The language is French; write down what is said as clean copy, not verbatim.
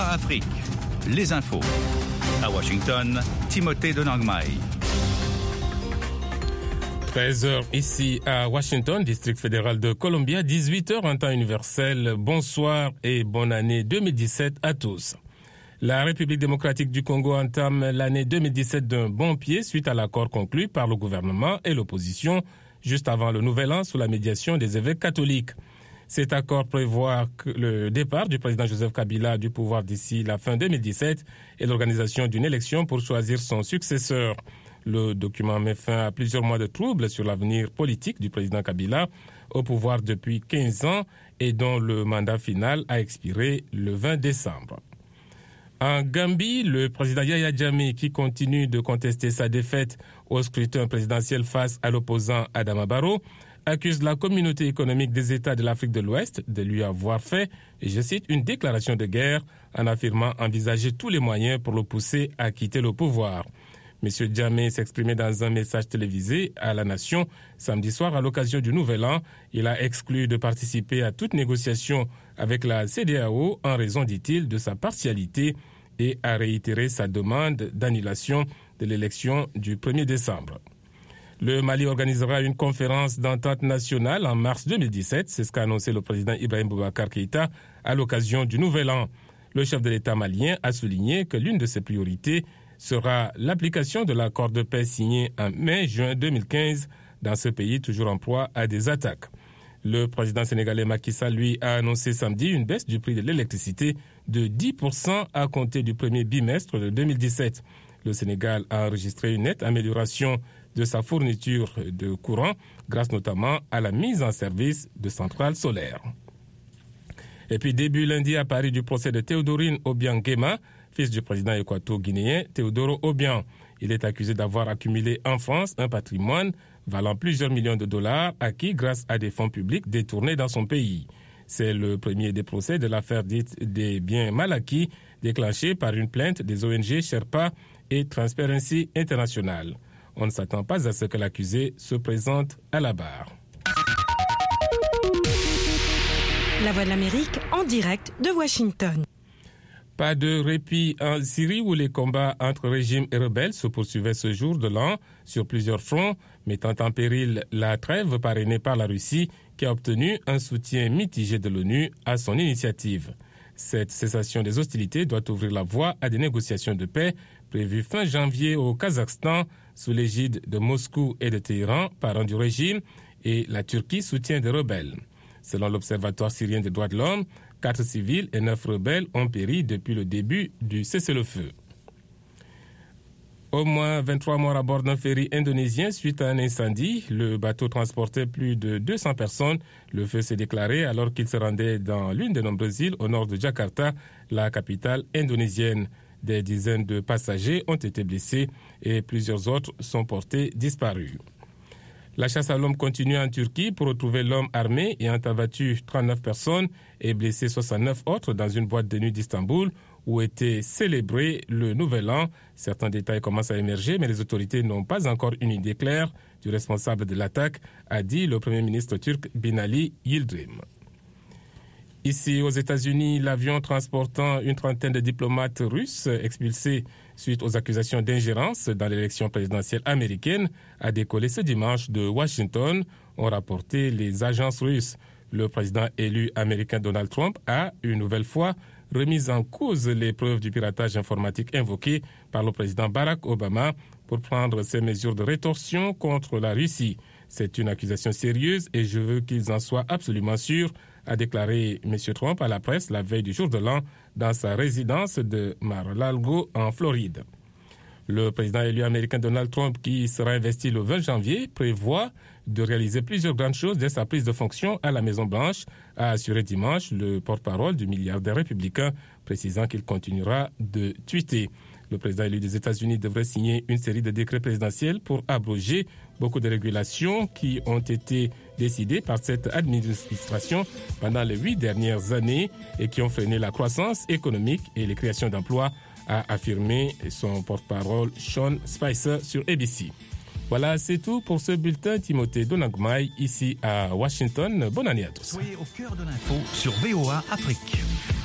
VOA Afrique, les infos. À Washington, Timothée Donangmai. 13h ici à Washington, district fédéral de Columbia, 18h en temps universel. Bonsoir et bonne année 2017 à tous. La République démocratique du Congo entame l'année 2017 d'un bon pied suite à l'accord conclu par le gouvernement et l'opposition juste avant le Nouvel An sous la médiation des évêques catholiques. Cet accord prévoit le départ du président Joseph Kabila du pouvoir d'ici la fin 2017 et l'organisation d'une élection pour choisir son successeur. Le document met fin à plusieurs mois de troubles sur l'avenir politique du président Kabila, au pouvoir depuis 15 ans et dont le mandat final a expiré le 20 décembre. En Gambie, le président Yahya Jammeh, qui continue de contester sa défaite au scrutin présidentiel face à l'opposant Adama Barrow, accuse la communauté économique des États de l'Afrique de l'Ouest de lui avoir fait, et je cite, une déclaration de guerre en affirmant envisager tous les moyens pour le pousser à quitter le pouvoir. M. Jammeh s'exprimait dans un message télévisé à la Nation samedi soir à l'occasion du Nouvel An. Il a exclu de participer à toute négociation avec la CEDEAO en raison, dit-il, de sa partialité et a réitéré sa demande d'annulation de l'élection du 1er décembre. Le Mali organisera une conférence d'entente nationale en mars 2017, c'est ce qu'a annoncé le président Ibrahim Boubacar Keïta à l'occasion du Nouvel An. Le chef de l'État malien a souligné que l'une de ses priorités sera l'application de l'accord de paix signé en mai-juin 2015 dans ce pays toujours en proie à des attaques. Le président sénégalais Macky Sall, lui, a annoncé samedi une baisse du prix de l'électricité de 10% à compter du premier bimestre de 2017. Le Sénégal a enregistré une nette amélioration de sa fourniture de courant grâce notamment à la mise en service de centrales solaires. Et puis début lundi à Paris du procès de Théodorine Obiang Nguema, fils du président équato-guinéen Teodoro Obiang. Il est accusé d'avoir accumulé en France un patrimoine valant plusieurs millions de dollars acquis grâce à des fonds publics détournés dans son pays. C'est le premier des procès de l'affaire dite des biens mal acquis déclenchée par une plainte des ONG Sherpa et Transparency International. On ne s'attend pas à ce que l'accusé se présente à la barre. La Voix de l'Amérique en direct de Washington. Pas de répit en Syrie où les combats entre régime et rebelles se poursuivaient ce jour de l'an sur plusieurs fronts, mettant en péril la trêve parrainée par la Russie qui a obtenu un soutien mitigé de l'ONU à son initiative. Cette cessation des hostilités doit ouvrir la voie à des négociations de paix prévues fin janvier au Kazakhstan sous l'égide de Moscou et de Téhéran, parents du régime, et la Turquie soutient des rebelles. Selon l'Observatoire syrien des droits de l'homme, 4 civils et 9 rebelles ont péri depuis le début du cessez-le-feu. Au moins 23 morts à bord d'un ferry indonésien suite à un incendie. Le bateau transportait plus de 200 personnes. Le feu s'est déclaré alors qu'il se rendait dans l'une des nombreuses îles au nord de Jakarta, la capitale indonésienne. Des dizaines de passagers ont été blessés et plusieurs autres sont portés disparus. La chasse à l'homme continue en Turquie pour retrouver l'homme armé ayant abattu 39 personnes et blessé 69 autres dans une boîte de nuit d'Istanbul où était célébré le Nouvel An. Certains détails commencent à émerger, mais les autorités n'ont pas encore une idée claire du responsable de l'attaque, a dit le Premier ministre turc Binali Yildirim. Ici, aux États-Unis, l'avion transportant une trentaine de diplomates russes expulsés suite aux accusations d'ingérence dans l'élection présidentielle américaine a décollé ce dimanche de Washington, ont rapporté les agences russes. Le président élu américain Donald Trump a, une nouvelle fois, remis en cause les preuves du piratage informatique invoquées par le président Barack Obama pour prendre ses mesures de rétorsion contre la Russie. C'est une accusation sérieuse et je veux qu'ils en soient absolument sûrs, a déclaré M. Trump à la presse la veille du jour de l'an dans sa résidence de Mar-a-Lago en Floride. Le président élu américain Donald Trump, qui sera investi le 20 janvier, prévoit de réaliser plusieurs grandes choses dès sa prise de fonction à la Maison-Blanche, a assuré dimanche le porte-parole du milliardaire républicain, précisant qu'il continuera de tweeter. Le président élu des États-Unis devrait signer une série de décrets présidentiels pour abroger beaucoup de régulations qui ont été décidées par cette administration pendant les 8 dernières années et qui ont freiné la croissance économique et les créations d'emplois, a affirmé son porte-parole Sean Spicer sur ABC. Voilà, c'est tout pour ce bulletin. Timothée Donangmai, ici à Washington. Bonne année à tous. Soyez au cœur de l'info sur VOA Afrique.